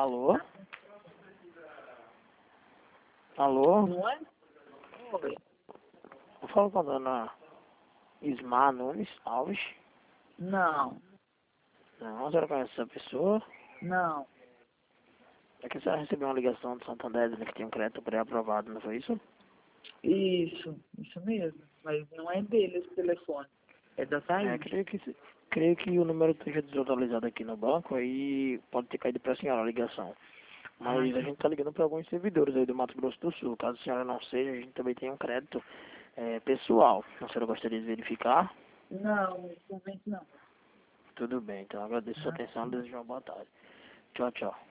Alô? Alô? Não é? Oi. Eu falo com a dona Ismar Nunes Alves. Não, Não, a senhora conhece essa pessoa? não. É que a senhora recebeu uma ligação do Santander dizendo que tinha um crédito pré-aprovado, não foi isso? Isso mesmo. Mas não é dele esse telefone. É da É, Thaís. creio que o número esteja desatualizado aqui no banco, aí pode ter caído para a senhora a ligação. Ai, Mas a gente está ligando para alguns servidores aí do Mato Grosso do Sul. Caso a senhora não seja, a gente também tem um crédito pessoal. A senhora gostaria de verificar? não, infelizmente não. Tudo bem, então agradeço a sua Ah, atenção e desejo uma boa tarde. Tchau, tchau.